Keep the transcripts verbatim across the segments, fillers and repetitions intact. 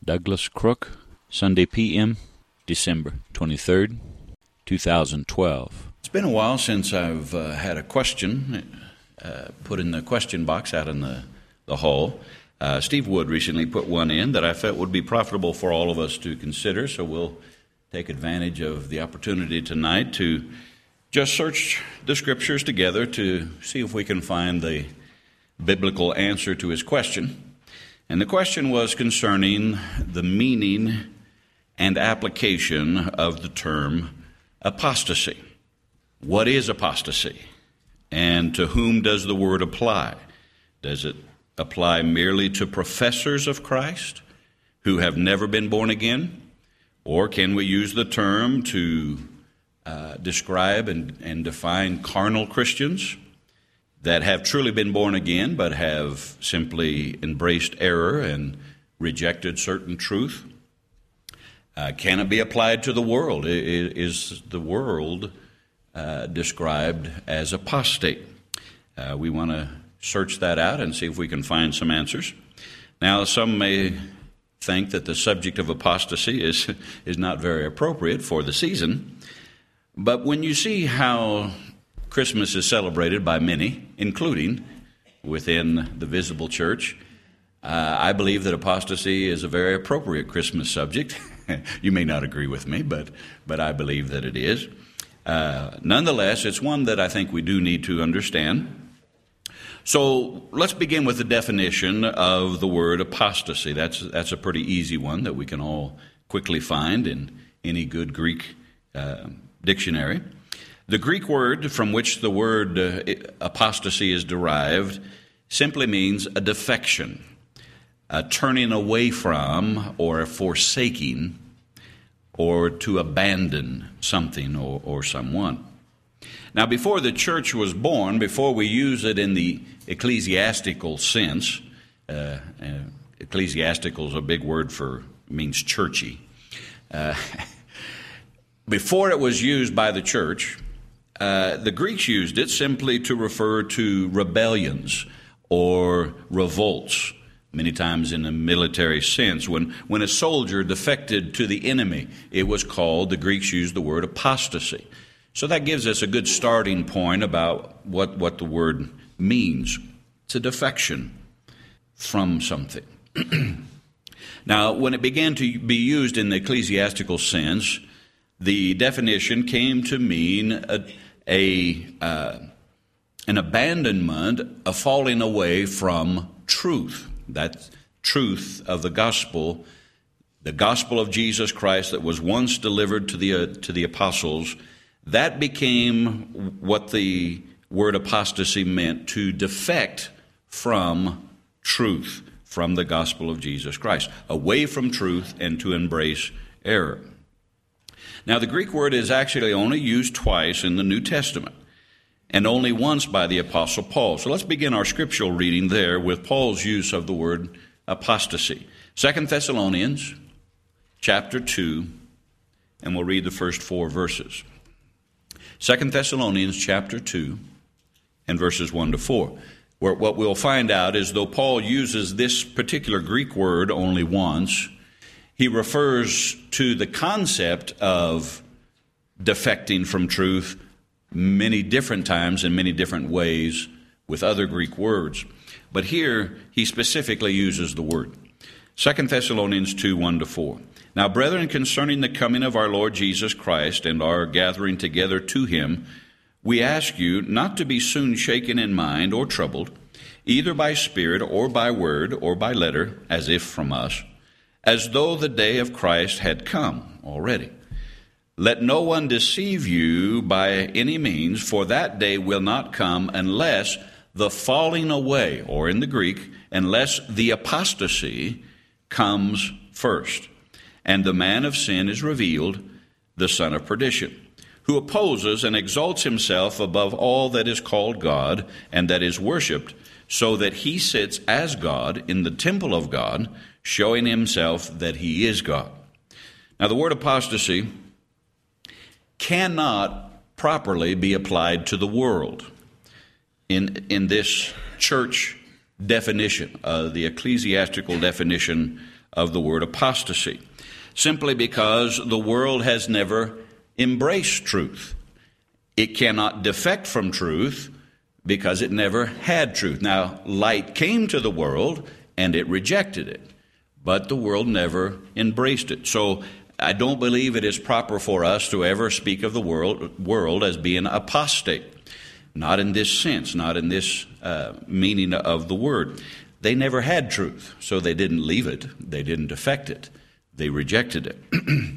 Douglas Crook, Sunday P M, December twenty-third, two thousand twelve. It's been a while since I've uh, had a question uh, put in the question box out in the, the hall. Uh, Steve Wood recently put one in that I felt would be profitable for all of us to consider, so we'll take advantage of the opportunity tonight to just search the Scriptures together to see if we can find the biblical answer to his question. And the question was concerning the meaning and application of the term apostasy. What is apostasy? And to whom does the word apply? Does it apply merely to professors of Christ who have never been born again? Or can we use the term to uh, describe and, and define carnal Christians that have truly been born again but have simply embraced error and rejected certain truth? Uh, can it be applied to the world? Is the world uh, described as apostate? Uh, we want to search that out and see if we can find some answers. Now, some may think that the subject of apostasy is, is not very appropriate for the season, but when you see how Christmas is celebrated by many, including within the visible church, uh, I believe that apostasy is a very appropriate Christmas subject. You may not agree with me, but but I believe that it is. Uh, nonetheless, it's one that I think we do need to understand. So let's begin with the definition of the word apostasy. That's that's a pretty easy one that we can all quickly find in any good Greek uh, dictionary. The Greek word from which the word uh, apostasy is derived simply means a defection, a turning away from or a forsaking, or to abandon something or, or someone. Now, before the church was born, before we use it in the ecclesiastical sense, uh, uh, ecclesiastical is a big word for, means churchy. Uh, before it was used by the church, Uh, the Greeks used it simply to refer to rebellions or revolts, many times in a military sense. When, when a soldier defected to the enemy, it was called, the Greeks used the word apostasy. So that gives us a good starting point about what, what the word means. It's a defection from something. Now, when it began to be used in the ecclesiastical sense, the definition came to mean a, a uh, an abandonment, a falling away from truth. That truth of the gospel, the gospel of Jesus Christ that was once delivered to the uh, to the apostles, that became what the word apostasy meant, to defect from truth, from the gospel of Jesus Christ, away from truth and to embrace error. Now, the Greek word is actually only used twice in the New Testament, and only once by the Apostle Paul. So let's begin our scriptural reading there with Paul's use of the word apostasy. Second Thessalonians chapter two, and we'll read the first four verses. Second Thessalonians chapter two, and verses one to four. Where what we'll find out is, though Paul uses this particular Greek word only once, he refers to the concept of defecting from truth many different times in many different ways with other Greek words. But here, he specifically uses the word. Second Thessalonians two, one to four. Now, brethren, concerning the coming of our Lord Jesus Christ and our gathering together to him, we ask you not to be soon shaken in mind or troubled, either by spirit or by word or by letter, as if from us, as though the day of Christ had come already. Let no one deceive you by any means, for that day will not come unless the falling away, or in the Greek, unless the apostasy comes first, and the man of sin is revealed, the son of perdition, who opposes and exalts himself above all that is called God and that is worshipped, so that he sits as God in the temple of God, showing himself that he is God. Now, the word apostasy cannot properly be applied to the world in, in this church definition, uh, the ecclesiastical definition of the word apostasy, simply because the world has never embraced truth. It cannot defect from truth because it never had truth. Now, light came to the world and it rejected it, but the world never embraced it. So I don't believe it is proper for us to ever speak of the world, world as being apostate. Not in this sense, not in this uh, meaning of the word. They never had truth, so they didn't leave it. They didn't affect it. They rejected it.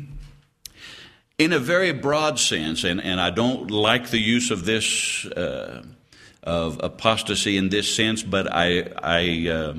In a very broad sense, and, and I don't like the use of this, uh, of apostasy in this sense, but I, I uh,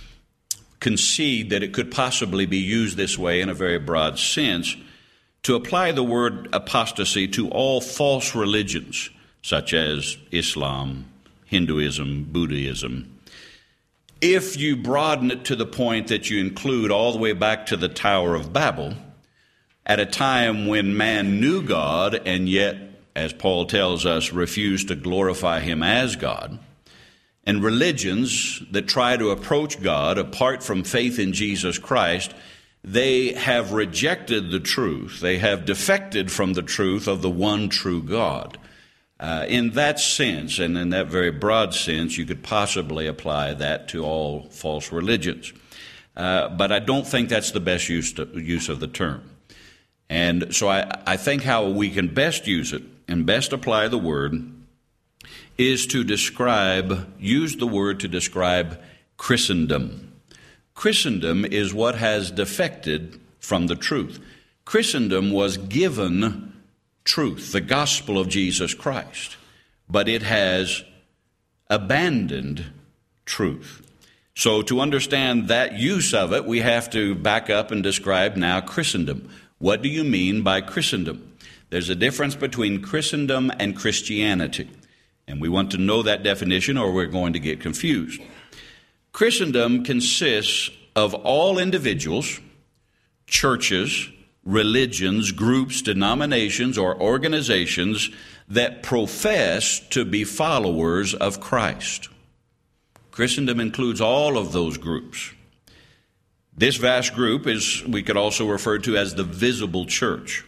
concede that it could possibly be used this way in a very broad sense, to apply the word apostasy to all false religions, such as Islam, Hinduism, Buddhism. If you broaden it to the point that you include all the way back to the Tower of Babel, at a time when man knew God and yet, as Paul tells us, refused to glorify him as God, and religions that try to approach God apart from faith in Jesus Christ, they have rejected the truth. They have defected from the truth of the one true God. Uh, in that sense, and in that very broad sense, you could possibly apply that to all false religions. Uh, but I don't think that's the best use, to, use of the term. And so I, I think how we can best use it and best apply the word is to describe, use the word to describe Christendom. Christendom is what has defected from the truth. Christendom was given truth, the gospel of Jesus Christ, but it has abandoned truth. So to understand that use of it, we have to back up and describe now Christendom. What do you mean by Christendom? There's a difference between Christendom and Christianity, and we want to know that definition or we're going to get confused. Christendom consists of all individuals, churches, religions, groups, denominations, or organizations that profess to be followers of Christ. Christendom includes all of those groups. This vast group is, we could also refer to as the visible church.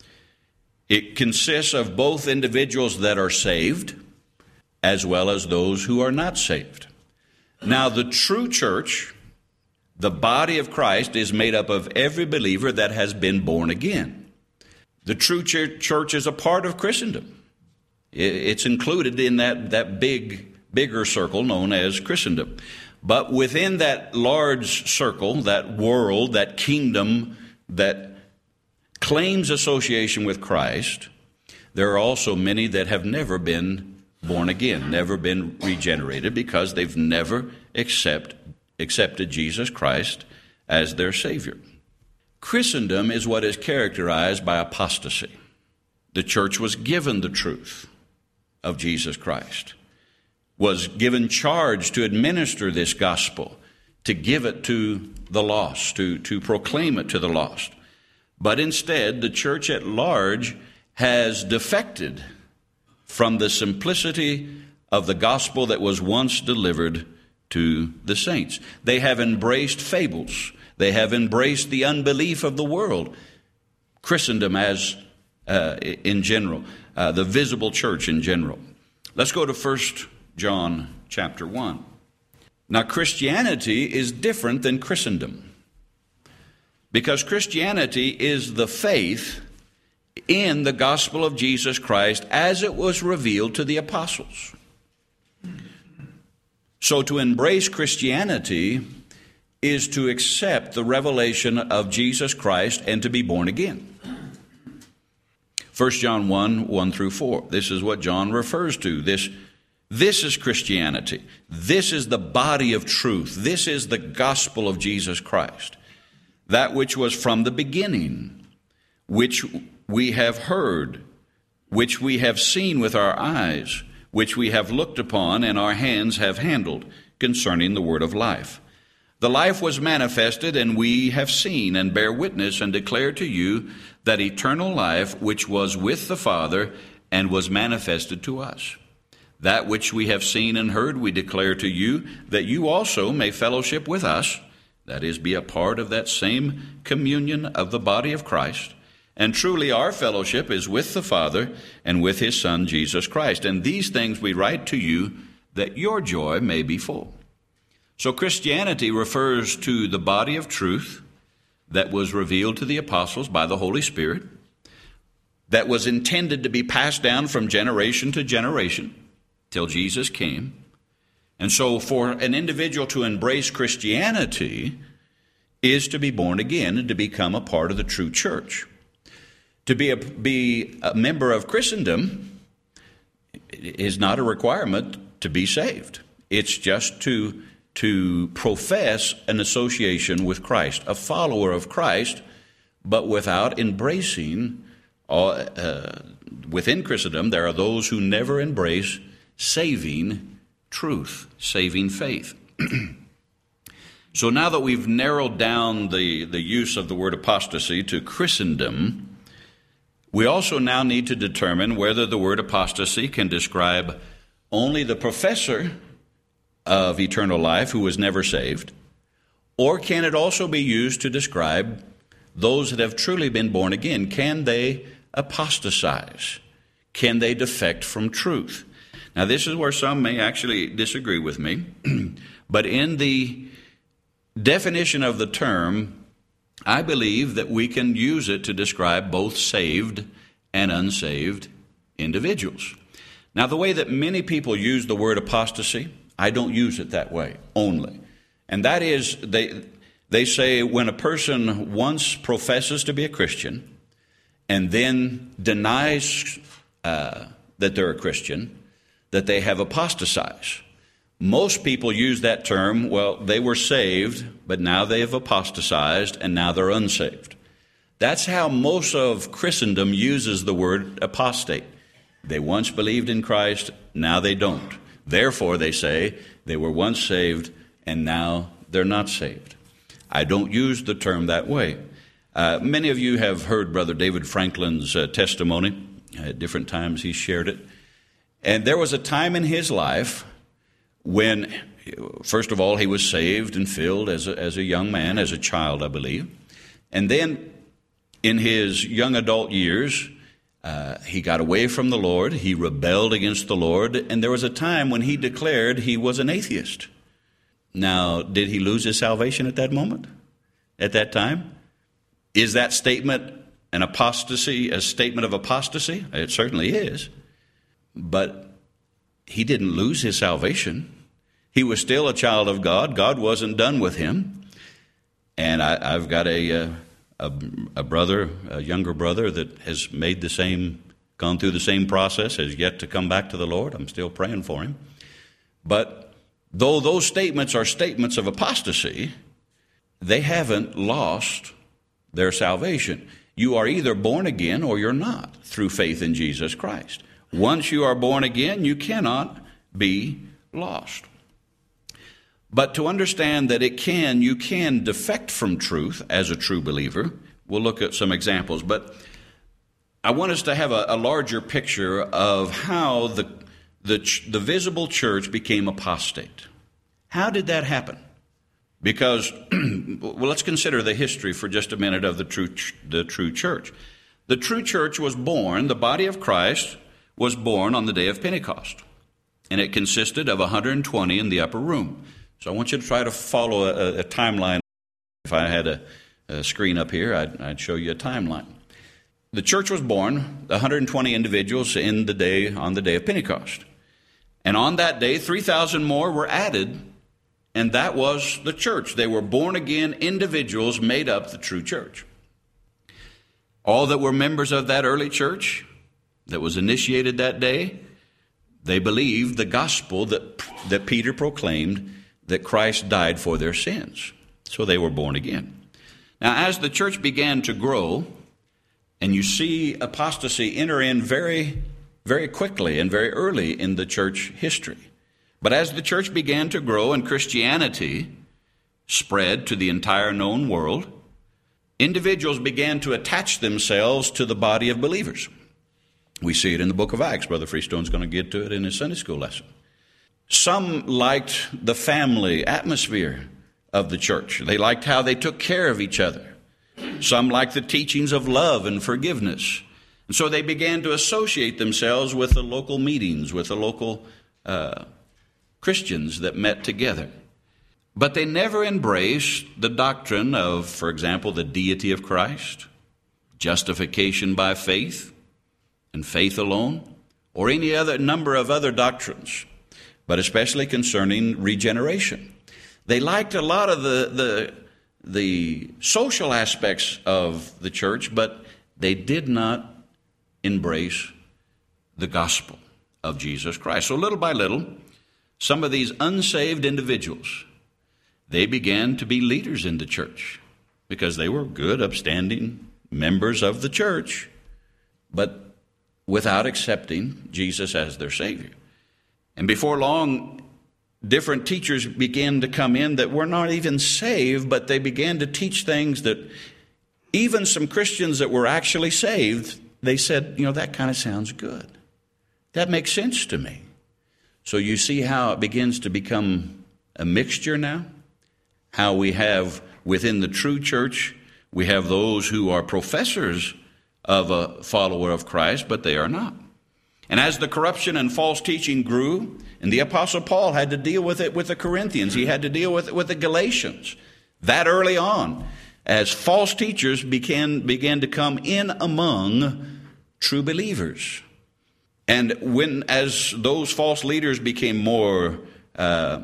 It consists of both individuals that are saved as well as those who are not saved. Now, the true church, the body of Christ, is made up of every believer that has been born again. The true church is a part of Christendom. It's included in that, that big, bigger circle known as Christendom. But within that large circle, that world, that kingdom that claims association with Christ, there are also many that have never been born again, never been regenerated, because they've never accept, accepted Jesus Christ as their Savior. Christendom is what is characterized by apostasy. The church was given the truth of Jesus Christ, was given charge to administer this gospel, to give it to the lost, to, to proclaim it to the lost. But instead, the church at large has defected from the simplicity of the gospel that was once delivered to the saints. They have embraced fables. They have embraced the unbelief of the world. Christendom as uh, in general, uh, the visible church in general. Let's go to First John chapter one. Now, Christianity is different than Christendom, because Christianity is the faith in the gospel of Jesus Christ as it was revealed to the apostles. So to embrace Christianity is to accept the revelation of Jesus Christ and to be born again. First John one, one through four. This is what John refers to. This, this is Christianity. This is the body of truth. This is the gospel of Jesus Christ. That which was from the beginning, which we have heard, which we have seen with our eyes, which we have looked upon and our hands have handled, concerning the word of life. The life was manifested, and we have seen and bear witness and declare to you that eternal life which was with the Father and was manifested to us. That which we have seen and heard we declare to you, that you also may fellowship with us. that is, be a part of that same communion of the body of Christ. And truly our fellowship is with the Father and with his Son, Jesus Christ. And these things we write to you that your joy may be full. So Christianity refers to the body of truth that was revealed to the apostles by the Holy Spirit, that was intended to be passed down from generation to generation till Jesus came. And so for an individual to embrace Christianity is to be born again and to become a part of the true church. To be a, be a member of Christendom is not a requirement to be saved. It's just to, to profess an association with Christ, a follower of Christ, but without embracing, uh, uh, within Christendom, there are those who never embrace saving truth, saving faith. So now that we've narrowed down the, the use of the word apostasy to Christendom, we also now need to determine whether the word apostasy can describe only the professor of eternal life who was never saved, or can it also be used to describe those that have truly been born again? Can they apostatize? Can they defect from truth? Now, this is where some may actually disagree with me, but in the definition of the term, I believe that we can use it to describe both saved and unsaved individuals. Now, the way that many people use the word apostasy, I don't use it that way only. And that is, they they say when a person once professes to be a Christian and then denies uh, that they're a Christian, that they have apostatized. Most people use that term, well, they were saved, but now they have apostatized, and now they're unsaved. That's how most of Christendom uses the word apostate. They once believed in Christ, now they don't. Therefore, they say, they were once saved, and now they're not saved. I don't use the term that way. Uh, many of you have heard Brother David Franklin's uh, testimony. At different times he's shared it. And there was a time in his life when, first of all, he was saved and filled as a, as a young man, as a child, I believe. And then in his young adult years, uh, he got away from the Lord. He rebelled against the Lord. And there was a time when he declared he was an atheist. Now, did he lose his salvation at that moment? At that time? Is that statement an apostasy, a statement of apostasy? It certainly is. But he didn't lose his salvation. He was still a child of God. God wasn't done with him. And I, I've got a, a a brother, a younger brother, that has made the same, gone through the same process, has yet to come back to the Lord. I'm still praying for him. But though those statements are statements of apostasy, they haven't lost their salvation. You are either born again or you're not through faith in Jesus Christ. Once you are born again, you cannot be lost. But to understand that it can, you can defect from truth as a true believer. We'll look at some examples. But I want us to have a, a larger picture of how the, the, the visible church became apostate. How did that happen? Because, well, let's consider the history for just a minute of the true, the true church. The true church was born, the body of Christ was born on the day of Pentecost. And it consisted of one hundred twenty in the upper room. So I want you to try to follow a, a timeline. If I had a, a screen up here, I'd, I'd show you a timeline. The church was born, one hundred twenty individuals in the day, on the day of Pentecost. And on that day, three thousand more were added, and that was the church. They were born-again individuals made up the true church. All that were members of that early church that was initiated that day, they believed the gospel that, that Peter proclaimed, that Christ died for their sins. So they were born again. Now, as the church began to grow, and you see apostasy enter in very, very quickly and very early in the church history. But as the church began to grow and Christianity spread to the entire known world, individuals began to attach themselves to the body of believers. We see it in the book of Acts. Brother Freestone's going to get to it in his Sunday school lesson. Some liked the family atmosphere of the church. They liked how they took care of each other. Some liked the teachings of love and forgiveness. And so they began to associate themselves with the local meetings, with the local uh, Christians that met together. But they never embraced the doctrine of, for example, the deity of Christ, justification by faith, and faith alone, or any other number of other doctrines, but especially concerning regeneration. They liked a lot of the, the, the social aspects of the church, but they did not embrace the gospel of Jesus Christ. So little by little, some of these unsaved individuals, they began to be leaders in the church because they were good, upstanding members of the church, but without accepting Jesus as their Savior. And before long, different teachers began to come in that were not even saved, but they began to teach things that even some Christians that were actually saved, they said, you know, that kind of sounds good. That makes sense to me. So you see how it begins to become a mixture now? How we have within the true church, we have those who are professors of a follower of Christ, but they are not. And as the corruption and false teaching grew, and the Apostle Paul had to deal with it with the Corinthians, he had to deal with it with the Galatians, that early on, as false teachers began, began to come in among true believers. And when, as those false leaders became more uh,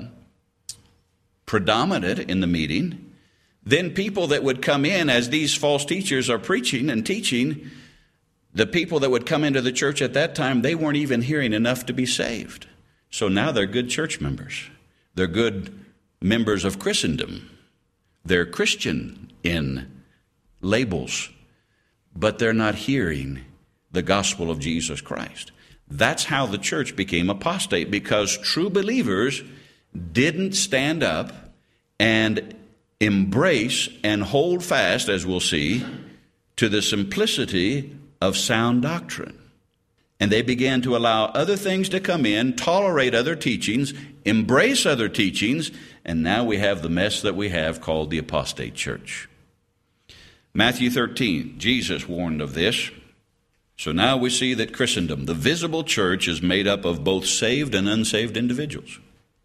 predominant in the meeting, then people that would come in as these false teachers are preaching and teaching, the people that would come into the church at that time, they weren't even hearing enough to be saved. So now they're good church members. They're good members of Christendom. They're Christian in labels, but they're not hearing the gospel of Jesus Christ. That's how the church became apostate, because true believers didn't stand up and embrace and hold fast, as we'll see, to the simplicity of sound doctrine. And they began to allow other things to come in, tolerate other teachings, embrace other teachings, and now we have the mess that we have called the apostate church. Matthew thirteen, Jesus warned of this. So now we see that Christendom, the visible church, is made up of both saved and unsaved individuals.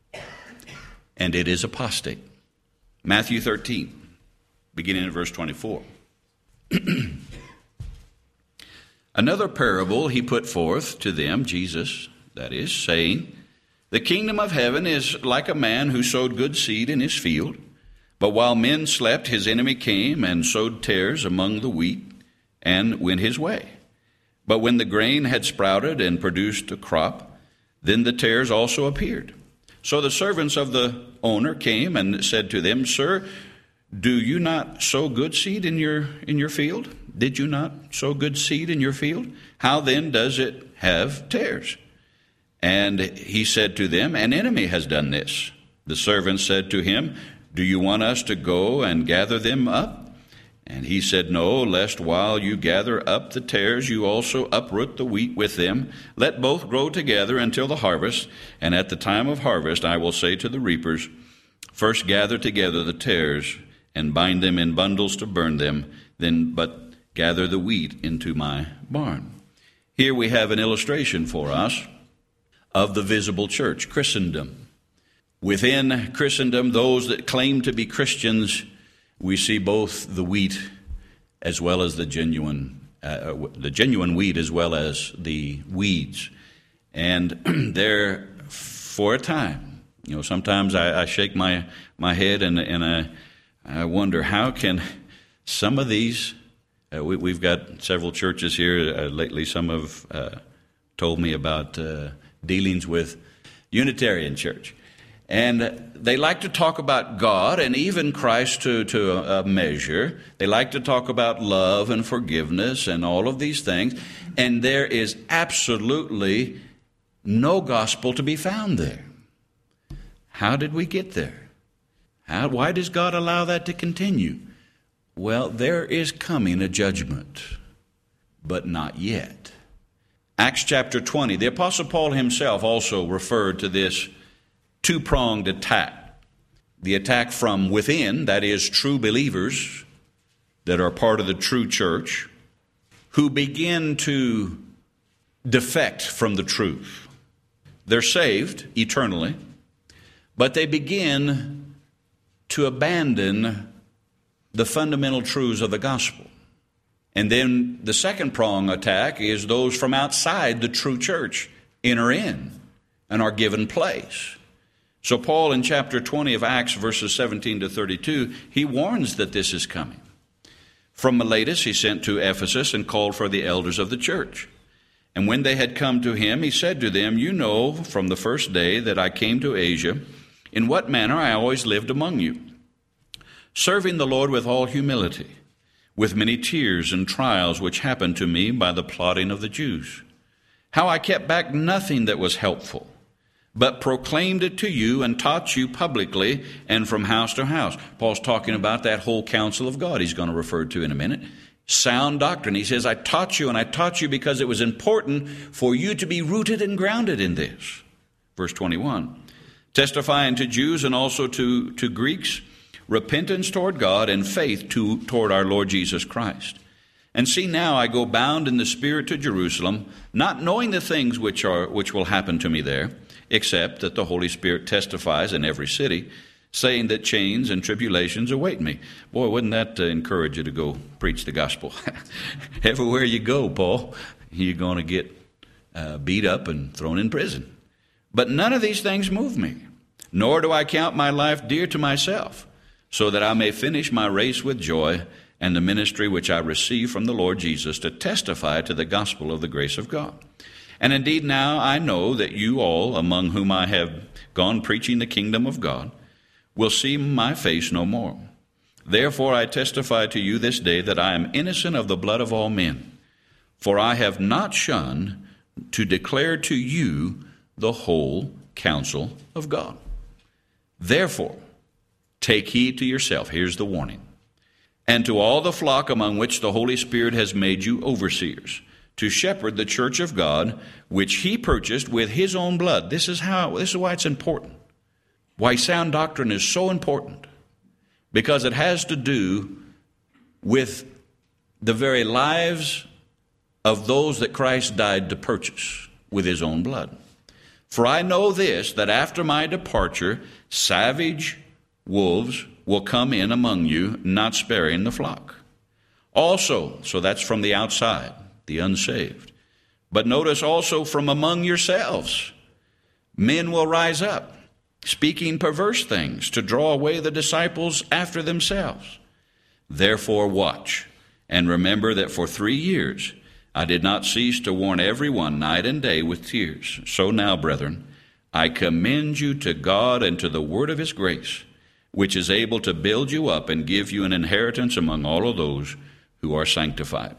And it is apostate. Matthew thirteen, beginning at verse twenty-four. Another parable he put forth to them, Jesus, that is, saying, the kingdom of heaven is like a man who sowed good seed in his field. But while men slept, his enemy came and sowed tares among the wheat and went his way. But when the grain had sprouted and produced a crop, then the tares also appeared. So the servants of the owner came and said to them, Sir, do you not sow good seed in your in your field? Did you not sow good seed in your field? How then does it have tares? And he said to them, An enemy has done this. The servants said to him, Do you want us to go and gather them up? And he said, No, lest while you gather up the tares, you also uproot the wheat with them. Let both grow together until the harvest. And at the time of harvest, I will say to the reapers, First gather together the tares and bind them in bundles to burn them, then but gather the wheat into my barn. Here we have an illustration for us of the visible church, Christendom. Within Christendom, those that claim to be Christians, we see both the wheat as well as the genuine, uh, the genuine wheat as well as the weeds. And there, for a time, you know, sometimes I, I shake my, my head and, and I, I wonder, how can some of these, uh, we, we've got several churches here uh, lately, some have uh, told me about uh, dealings with Unitarian Church. And they like to talk about God and even Christ to, to a, a measure. They like to talk about love and forgiveness and all of these things. And there is absolutely no gospel to be found there. How did we get there? How, why does God allow that to continue? Well, there is coming a judgment, but not yet. Acts chapter twenty, the Apostle Paul himself also referred to this two-pronged attack the attack from within, that is, true believers that are part of the true church, who begin to defect from the truth. They're saved eternally, but they begin to abandon the fundamental truths of the gospel. And then the second prong attack is those from outside the true church enter in and are given place. So Paul in chapter twenty of Acts, verses seventeen to thirty-two, he warns that this is coming. From Miletus he sent to Ephesus and called for the elders of the church. And when they had come to him, he said to them, "You know from the first day that I came to Asia, in what manner I always lived among you, serving the Lord with all humility, with many tears and trials which happened to me by the plotting of the Jews. How I kept back nothing that was helpful, but proclaimed it to you and taught you publicly and from house to house." Paul's talking about that whole counsel of God he's going to refer to in a minute. Sound doctrine. He says, I taught you, and I taught you because it was important for you to be rooted and grounded in this. Verse twenty-one, testifying to Jews and also to, to Greeks, repentance toward God and faith to, toward our Lord Jesus Christ. And see, now I go bound in the Spirit to Jerusalem, not knowing the things which are which will happen to me there, except that the Holy Spirit testifies in every city, saying that chains and tribulations await me. Boy, wouldn't that uh, encourage you to go preach the gospel? Everywhere you go, Paul, you're going to get uh, beat up and thrown in prison. But none of these things move me, nor do I count my life dear to myself, so that I may finish my race with joy and the ministry which I receive from the Lord Jesus to testify to the gospel of the grace of God. And indeed now I know that you all, among whom I have gone preaching the kingdom of God, will see my face no more. Therefore I testify to you this day that I am innocent of the blood of all men, for I have not shunned to declare to you the whole counsel of God. Therefore, take heed to yourself. Here's the warning. And to all the flock among which the Holy Spirit has made you overseers, to shepherd the church of God, which he purchased with his own blood. This is how, this is why it's important. Why sound doctrine is so important. Because it has to do with the very lives of those that Christ died to purchase with his own blood. For I know this, that after my departure, savage wolves will come in among you, not sparing the flock. Also, so that's from the outside, the unsaved. But notice also from among yourselves, men will rise up, speaking perverse things to draw away the disciples after themselves. Therefore watch, and remember that for three years I did not cease to warn everyone night and day with tears. So now, brethren, I commend you to God and to the word of his grace, which is able to build you up and give you an inheritance among all of those who are sanctified.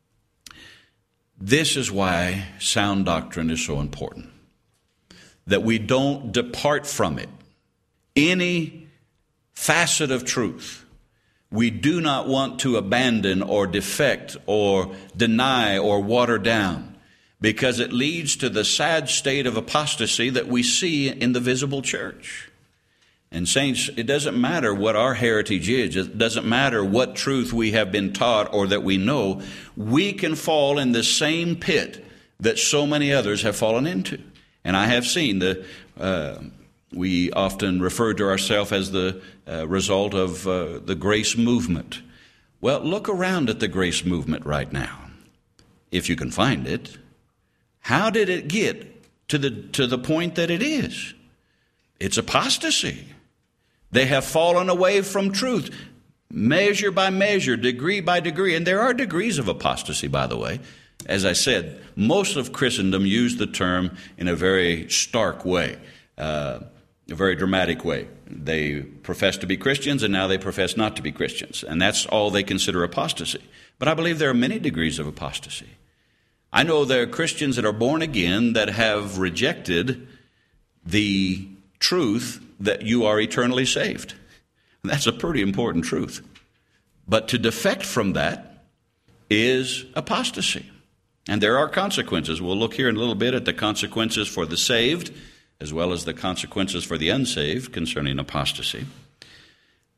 This is why sound doctrine is so important, that we don't depart from it. Any facet of truth, we do not want to abandon or defect or deny or water down, because it leads to the sad state of apostasy that we see in the visible church. And saints, it doesn't matter what our heritage is. It doesn't matter what truth we have been taught or that we know. We can fall in the same pit that so many others have fallen into. And I have seen the, uh, we often refer to ourselves as the uh, result of uh, the grace movement. Well, look around at the grace movement right now, if you can find it. How did it get to the to the point that it is? It's apostasy. They have fallen away from truth, measure by measure, degree by degree. And there are degrees of apostasy, by the way. As I said, most of Christendom use the term in a very stark way, uh, a very dramatic way. They profess to be Christians, and now they profess not to be Christians. And that's all they consider apostasy. But I believe there are many degrees of apostasy. I know there are Christians that are born again that have rejected the truth that you are eternally saved. That's a pretty important truth. But to defect from that is apostasy. And there are consequences. We'll look here in a little bit at the consequences for the saved, as well as the consequences for the unsaved concerning apostasy.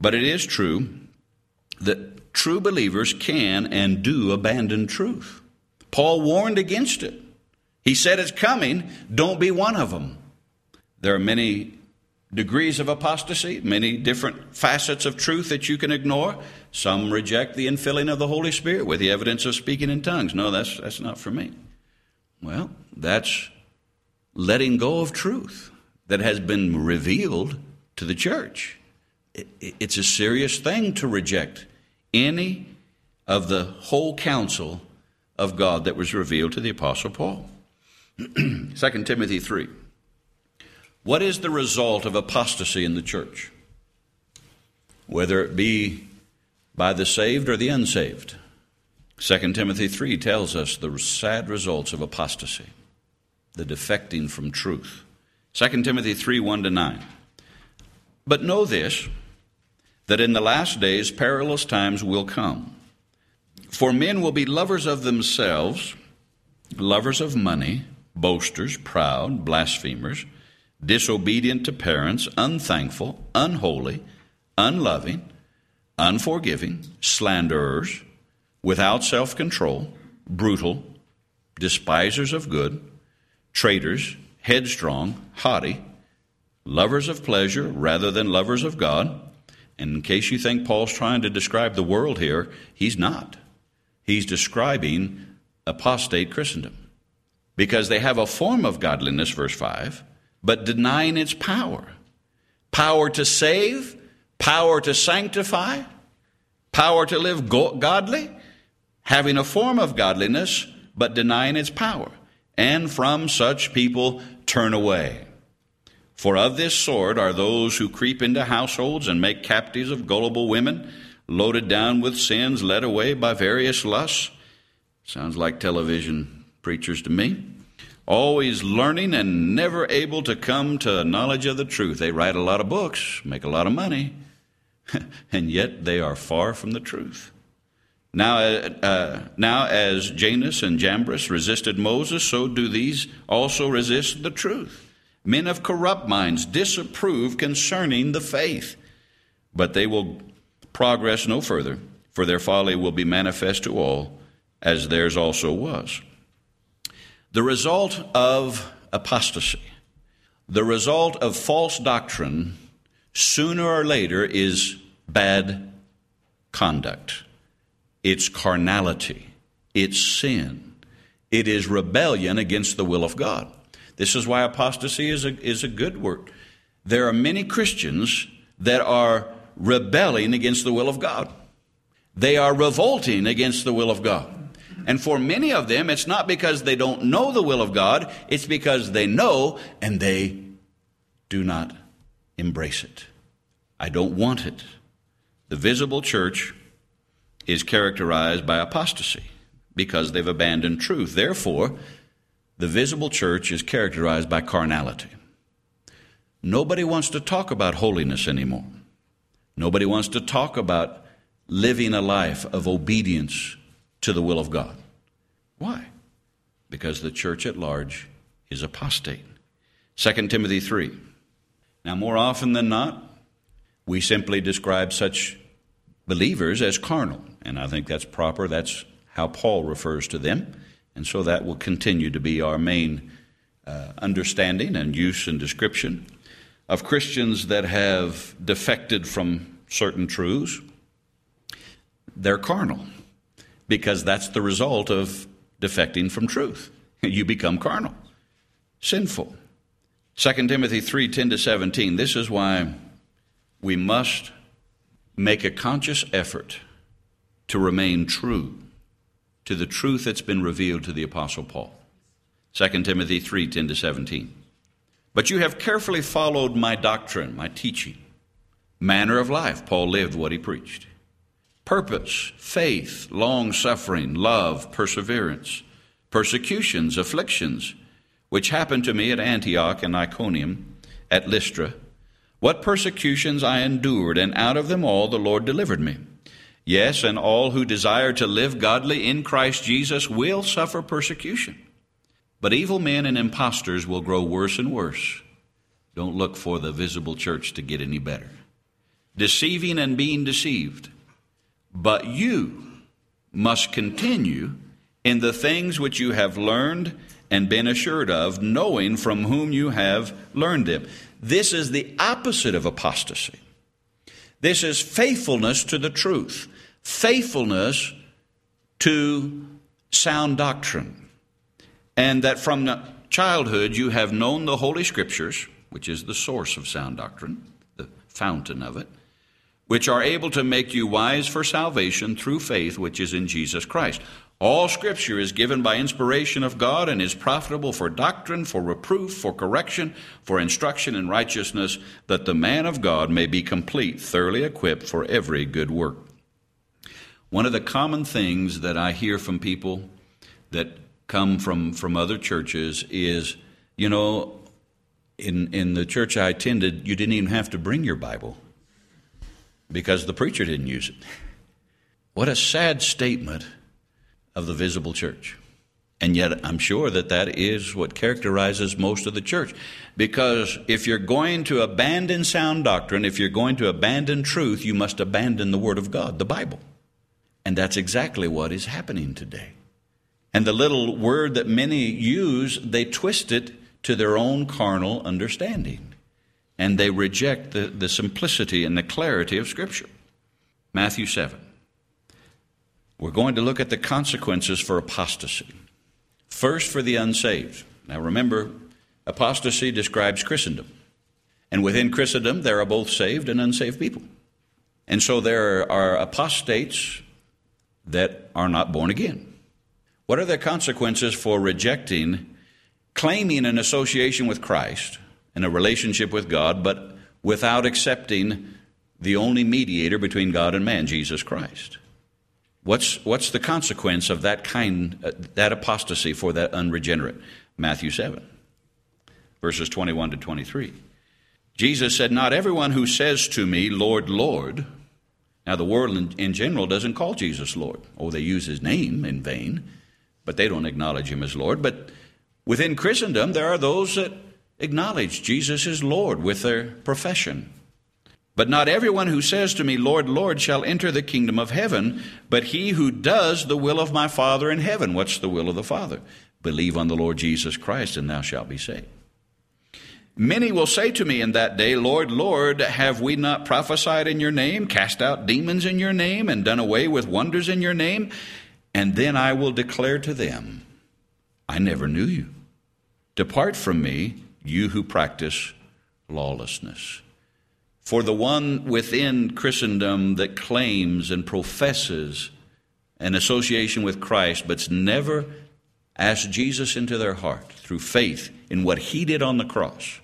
But it is true that true believers can and do abandon truth. Paul warned against it. He said it's coming. Don't be one of them. There are many degrees of apostasy, many different facets of truth that you can ignore. Some reject the infilling of the Holy Spirit with the evidence of speaking in tongues. No, that's that's not for me. Well, that's letting go of truth that has been revealed to the church. It, it's a serious thing to reject any of the whole counsel of God that was revealed to the Apostle Paul. Second Timothy three. What is the result of apostasy in the church? Whether it be by the saved or the unsaved. Second Timothy three tells us the sad results of apostasy, the defecting from truth. Second Timothy three, one to nine. But know this, that in the last days perilous times will come. For men will be lovers of themselves, lovers of money, boasters, proud, blasphemers, disobedient to parents, unthankful, unholy, unloving, unforgiving, slanderers, without self-control, brutal, despisers of good, traitors, headstrong, haughty, lovers of pleasure rather than lovers of God. And in case you think Paul's trying to describe the world here, he's not. He's describing apostate Christendom. Because they have a form of godliness, verse five, but denying its power. Power to save, power to sanctify, power to live go- godly, having a form of godliness, but denying its power. And from such people turn away. For of this sort are those who creep into households and make captives of gullible women, loaded down with sins, led away by various lusts. Sounds like television preachers to me. Always learning and never able to come to a knowledge of the truth. They write a lot of books, make a lot of money, and yet they are far from the truth. Now, uh, now as Janus and Jambres resisted Moses, so do these also resist the truth. Men of corrupt minds disapprove concerning the faith, but they will progress no further, for their folly will be manifest to all, as theirs also was. The result of apostasy, the result of false doctrine, sooner or later is bad conduct. It's carnality. It's sin. It is rebellion against the will of God. This is why apostasy is a, is a good word. There are many Christians that are rebelling against the will of God. They are revolting against the will of God. And for many of them, it's not because they don't know the will of God. It's because they know and they do not embrace it. I don't want it. The visible church is characterized by apostasy because they've abandoned truth. Therefore, the visible church is characterized by carnality. Nobody wants to talk about holiness anymore. Nobody wants to talk about living a life of obedience to the will of God. Why? Because the church at large is apostate. Second Timothy three. Now, more often than not, we simply describe such believers as carnal. And I think that's proper. That's how Paul refers to them. And so that will continue to be our main uh, understanding and use and description of Christians that have defected from certain truths. They're carnal because that's the result of defecting from truth. You become carnal, sinful. Second Timothy three, ten to seventeen. This is why we must make a conscious effort to remain true to the truth that's been revealed to the Apostle Paul. Second Timothy three, ten to seventeen. But you have carefully followed my doctrine, my teaching, manner of life. Paul lived what he preached. Purpose, faith, long-suffering, love, perseverance, persecutions, afflictions, which happened to me at Antioch and Iconium, at Lystra. What persecutions I endured, and out of them all the Lord delivered me. Yes, and all who desire to live godly in Christ Jesus will suffer persecution. But evil men and impostors will grow worse and worse. Don't look for the visible church to get any better. deceiving and being deceived. But you must continue in the things which you have learned and been assured of, knowing from whom you have learned them. This is the opposite of apostasy. This is faithfulness to the truth, faithfulness to sound doctrine, and that from childhood you have known the Holy Scriptures, which is the source of sound doctrine, the fountain of it, which are able to make you wise for salvation through faith which is in Jesus Christ. All Scripture is given by inspiration of God and is profitable for doctrine, for reproof, for correction, for instruction in righteousness, that the man of God may be complete, thoroughly equipped for every good work. One of the common things that I hear from people that come from, from other churches is, you know, in, in the church I attended, you didn't even have to bring your Bible because the preacher didn't use it. What a sad statement of the visible church. And yet I'm sure that that is what characterizes most of the church. Because if you're going to abandon sound doctrine, if you're going to abandon truth, you must abandon the Word of God, the Bible. And that's exactly what is happening today. And the little word that many use, they twist it to their own carnal understanding. And they reject the, the simplicity and the clarity of Scripture. Matthew seven. We're going to look at the consequences for apostasy. First, for the unsaved. Now remember, apostasy describes Christendom. And within Christendom, there are both saved and unsaved people. And so there are apostates that are not born again. What are the consequences for rejecting, claiming an association with Christ and a relationship with God, but without accepting the only mediator between God and man, Jesus Christ? What's what's the consequence of that kind, uh, that apostasy for that unregenerate? Matthew seven, verses twenty-one to twenty-three. Jesus said, "Not everyone who says to me, 'Lord, Lord.'" Now the world in, in general doesn't call Jesus Lord. Oh, they use his name in vain, but they don't acknowledge him as Lord. But within Christendom, there are those that acknowledge Jesus is Lord with their profession. "But not everyone who says to me, 'Lord, Lord,' shall enter the kingdom of heaven, but he who does the will of my Father in heaven." What's the will of the Father? "Believe on the Lord Jesus Christ, and thou shalt be saved. Many will say to me in that day, 'Lord, Lord, have we not prophesied in your name, cast out demons in your name, and done away with wonders in your name?' And then I will declare to them, 'I never knew you. Depart from me, you who practice lawlessness.'" For the one within Christendom that claims and professes an association with Christ, but's never asked Jesus into their heart through faith in what he did on the cross,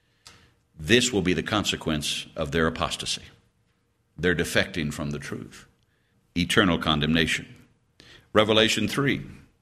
this will be the consequence of their apostasy. They're defecting from the truth. Eternal condemnation. Revelation three,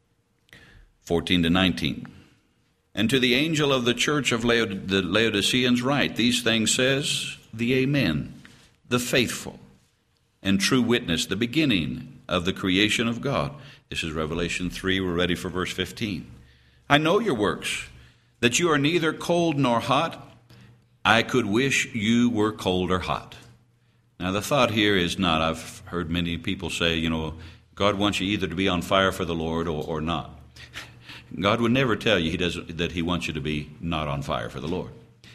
fourteen to nineteen. "And to the angel of the church of Laod- the Laodiceans write, these things says the Amen, the faithful and true witness, the beginning of the creation of God." This is Revelation three. We're ready for verse fifteen. "I know your works, that you are neither cold nor hot. I could wish you were cold or hot." Now the thought here is not, I've heard many people say, you know, God wants you either to be on fire for the Lord or, or not. God would never tell you he doesn't, that he wants you to be not on fire for the Lord.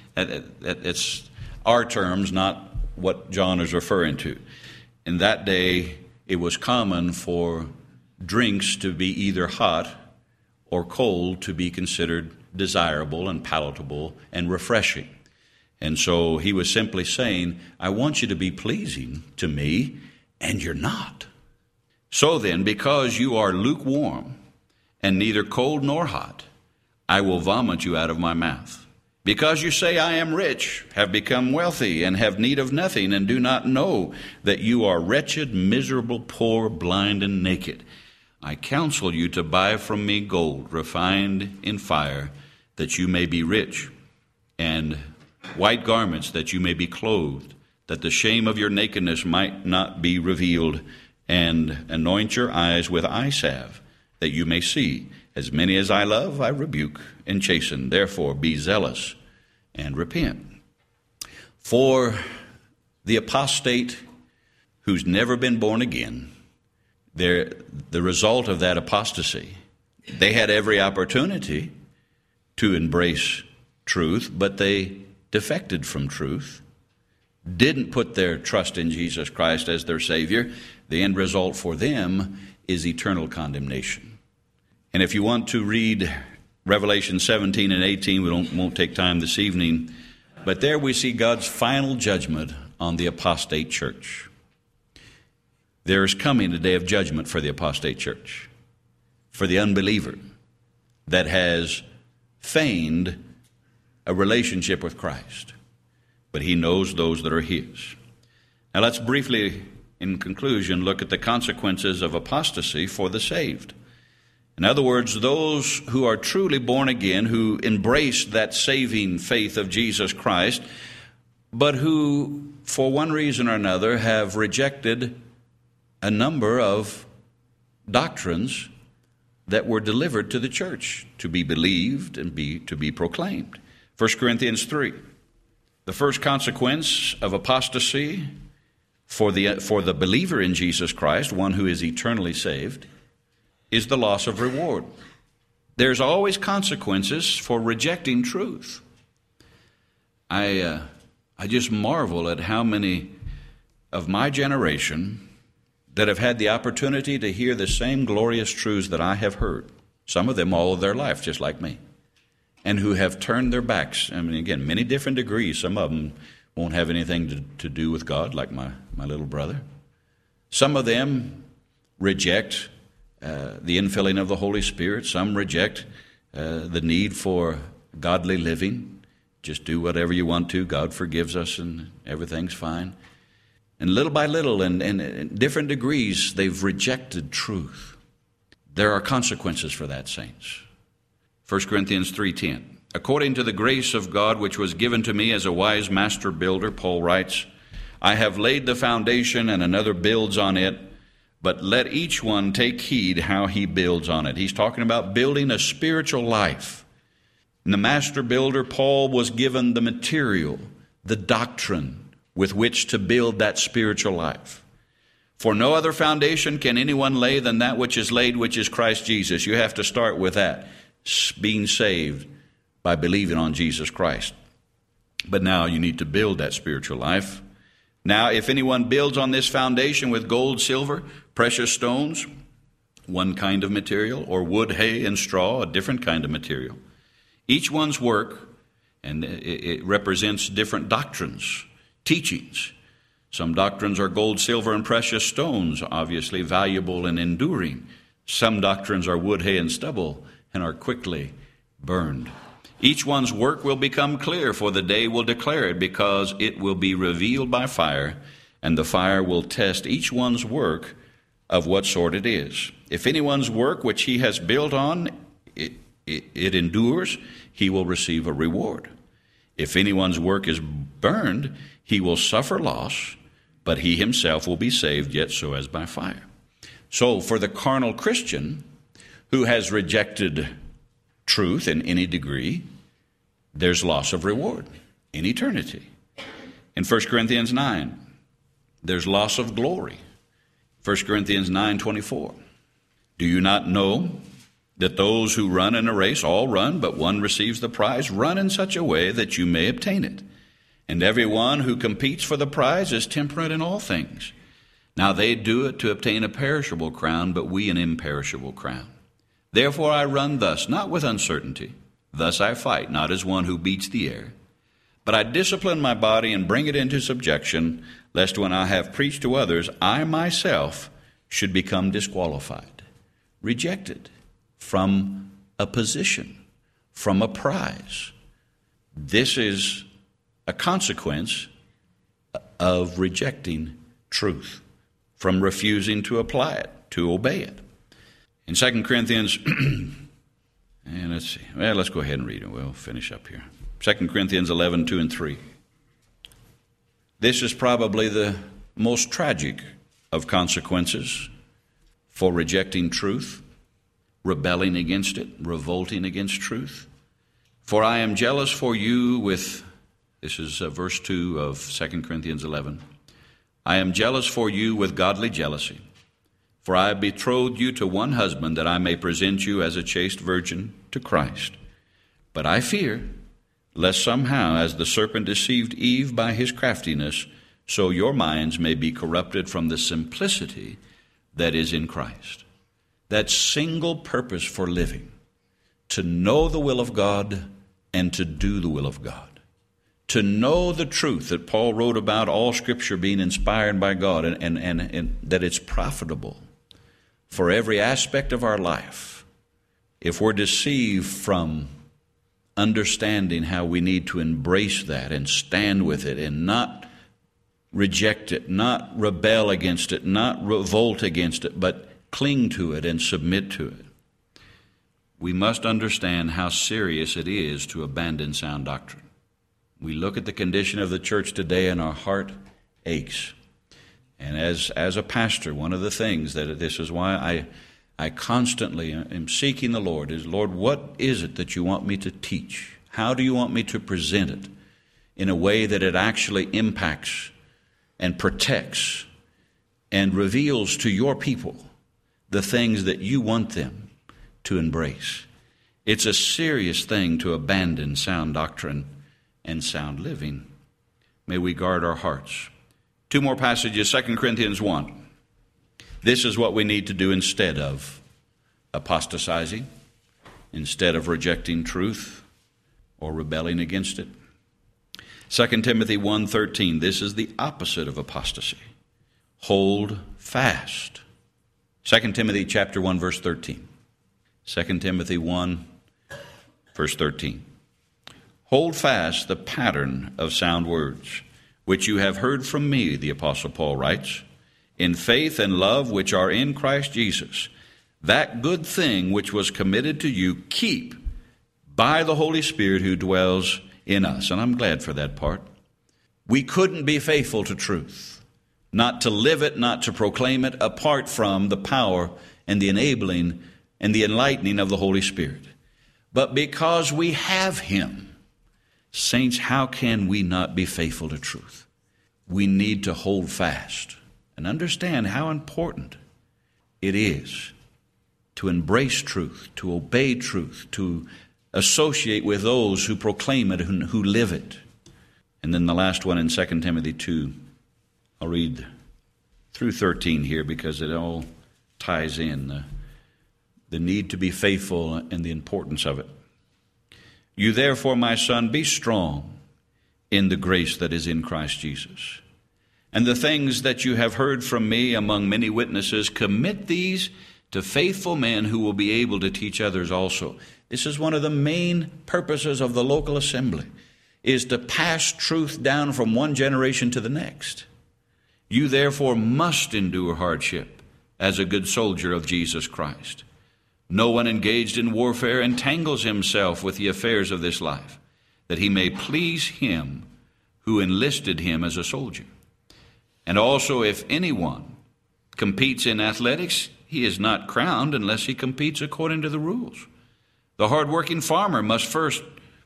It's our terms, not what John is referring to. In that day, it was common for drinks to be either hot or cold to be considered desirable and palatable and refreshing. And so he was simply saying, I want you to be pleasing to me, and you're not. So then, because you are lukewarm and neither cold nor hot, I will vomit you out of my mouth. Because you say, I am rich, have become wealthy, and have need of nothing, and do not know that you are wretched, miserable, poor, blind, and naked. I counsel you to buy from me gold refined in fire, that you may be rich, and white garments, that you may be clothed, that the shame of your nakedness might not be revealed, and anoint your eyes with eye salve, that you may see. As many as I love, I rebuke and chasten. Therefore be zealous and repent. For The apostate who's never been born again, they're the result of that apostasy. They had every opportunity to embrace truth, but they defected from truth, didn't put their trust in Jesus Christ as their Savior. The end result for them is eternal condemnation. And if you want to read Revelation seventeen and eighteen, we don't, won't take time this evening, but there we see God's final judgment on the apostate church. There is coming a day of judgment for the apostate church, for the unbeliever that has feigned a relationship with Christ, but he knows those that are his. Now let's briefly, in conclusion, look at the consequences of apostasy for the saved. In other words, those who are truly born again, who embrace that saving faith of Jesus Christ, but who, for one reason or another, have rejected a number of doctrines that were delivered to the church to be believed and be to be proclaimed. First Corinthians three. The first consequence of apostasy for the for the believer in Jesus Christ, one who is eternally saved, is the loss of reward. There's always consequences for rejecting truth. I uh, I just marvel at how many of my generation that have had the opportunity to hear the same glorious truths that I have heard, some of them all of their life, just like me, and who have turned their backs. I mean, again, many different degrees. Some of them won't have anything to, to do with God, like my, my little brother. Some of them reject uh, the infilling of the Holy Spirit. Some reject uh, the need for godly living. Just do whatever you want to. God forgives us and everything's fine. And little by little, and in different degrees, they've rejected truth. There are consequences for that, saints. First Corinthians three ten. According to the grace of God which was given to me as a wise master builder, Paul writes, I have laid the foundation and another builds on it, but let each one take heed how he builds on it. He's talking about building a spiritual life. And the master builder, Paul, was given the material, the doctrine, with which to build that spiritual life. For no other foundation can anyone lay than that which is laid, which is Christ Jesus. You have to start with that, being saved by believing on Jesus Christ. But now you need to build that spiritual life. Now, if anyone builds on this foundation with gold, silver, precious stones, one kind of material, or wood, hay, and straw, a different kind of material, each one's work, and it represents different doctrines, teachings. Some doctrines are gold, silver, and precious stones, obviously valuable and enduring. Some doctrines are wood, hay, and stubble, and are quickly burned. Each one's work will become clear, for the day will declare it, because it will be revealed by fire, and the fire will test each one's work of what sort it is. If anyone's work which he has built on, it, it, it endures, he will receive a reward. If anyone's work is burned, he will suffer loss, but he himself will be saved, yet so as by fire. So for the carnal Christian who has rejected truth in any degree, there's loss of reward in eternity. In First Corinthians nine, there's loss of glory. First Corinthians nine twenty-four. Do you not know that those who run in a race all run, but one receives the prize? Run in such a way that you may obtain it. And everyone who competes for the prize is temperate in all things. Now they do it to obtain a perishable crown, but we an imperishable crown. Therefore I run thus, not with uncertainty. Thus I fight, not as one who beats the air. But I discipline my body and bring it into subjection, lest when I have preached to others, I myself should become disqualified, rejected from a position, from a prize. This is a consequence of rejecting truth, from refusing to apply it, to obey it. In Second Corinthians, and let's see, well, let's go ahead and read it. We'll finish up here. Second Corinthians eleven, two and three. This is probably the most tragic of consequences for rejecting truth, rebelling against it, revolting against truth. For I am jealous for you with, this is uh, verse two of Second Corinthians eleven. I am jealous for you with godly jealousy. For I have betrothed you to one husband, that I may present you as a chaste virgin to Christ. But I fear, lest somehow, as the serpent deceived Eve by his craftiness, so your minds may be corrupted from the simplicity that is in Christ. That single purpose for living, to know the will of God and to do the will of God. To know the truth that Paul wrote about, all Scripture being inspired by God, and, and, and, and that it's profitable for every aspect of our life. If we're deceived from understanding how we need to embrace that and stand with it and not reject it, not rebel against it, not revolt against it, but cling to it and submit to it, we must understand how serious it is to abandon sound doctrine. We look at the condition of the church today and our heart aches. And as as a pastor, one of the things that this is why I I constantly am seeking the Lord is, Lord, what is it that you want me to teach? How do you want me to present it in a way that it actually impacts and protects and reveals to your people the things that you want them to embrace? It's a serious thing to abandon sound doctrine and sound living. May we guard our hearts. Two more passages, Second Corinthians one. This is what we need to do instead of apostatizing, instead of rejecting truth or rebelling against it. Second Timothy one thirteen, this is the opposite of apostasy. Hold fast. Second Timothy chapter one, verse thirteen. Second Timothy one, verse thirteen. Hold fast the pattern of sound words, which you have heard from me, the Apostle Paul writes, in faith and love which are in Christ Jesus. That good thing which was committed to you, keep by the Holy Spirit who dwells in us. And I'm glad for that part. We couldn't be faithful to truth, not to live it, not to proclaim it, apart from the power and the enabling and the enlightening of the Holy Spirit. But because we have Him, saints, how can we not be faithful to truth? We need to hold fast and understand how important it is to embrace truth, to obey truth, to associate with those who proclaim it and who live it. And then the last one in Second Timothy two, I'll read through thirteen here because it all ties in, the, the need to be faithful and the importance of it. You therefore, my son, be strong in the grace that is in Christ Jesus. And the things that you have heard from me among many witnesses, commit these to faithful men who will be able to teach others also. This is one of the main purposes of the local assembly, is to pass truth down from one generation to the next. You therefore must endure hardship as a good soldier of Jesus Christ. No one engaged in warfare entangles himself with the affairs of this life, that he may please him who enlisted him as a soldier. And also, if anyone competes in athletics, he is not crowned unless he competes according to the rules. The hard-working farmer must first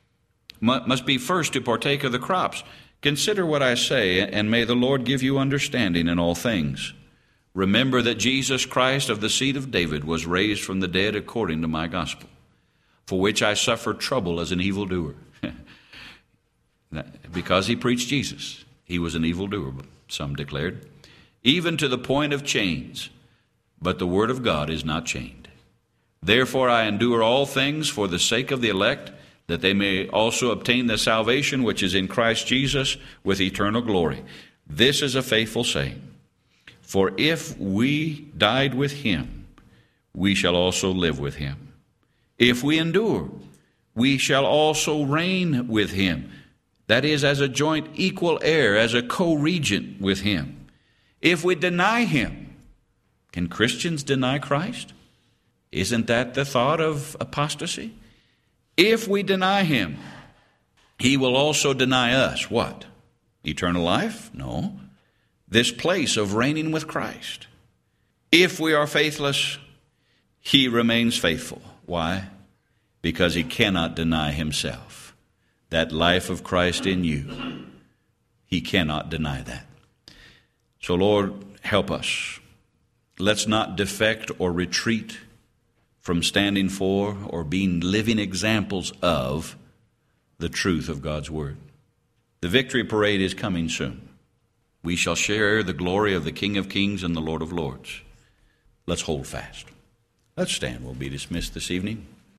must be first to partake of the crops. Consider what I say, and may the Lord give you understanding in all things. Remember that Jesus Christ of the seed of David was raised from the dead according to my gospel, for which I suffered trouble as an evildoer. Because he preached Jesus, he was an evildoer, some declared, even to the point of chains. But the word of God is not chained. Therefore I endure all things for the sake of the elect, that they may also obtain the salvation which is in Christ Jesus with eternal glory. This is a faithful saying. For if we died with him, we shall also live with him. If we endure, we shall also reign with him. That is, as a joint equal heir, as a co-regent with him. If we deny him, can Christians deny Christ? Isn't that the thought of apostasy? If we deny him, he will also deny us what? Eternal life? No. This place of reigning with Christ. If we are faithless, he remains faithful. Why? Because he cannot deny himself. That life of Christ in you, he cannot deny that. So, Lord, help us. Let's not defect or retreat from standing for or being living examples of the truth of God's Word. The victory parade is coming soon. We shall share the glory of the King of Kings and the Lord of Lords. Let's hold fast. Let's stand. We'll be dismissed this evening.